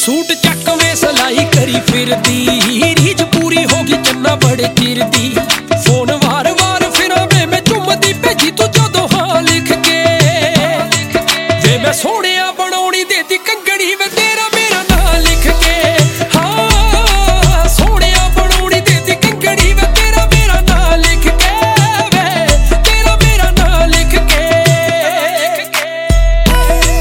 suit चकवे सिलाई करी फिरदी रीझ पूरी होगी चन्ना बड़े चिर दी फोन वार वार फिरा वे मैं चुमदी भेजी तू जदों हां लिख के वे मैं सोहणिया बनाउणी देती कंगणी वे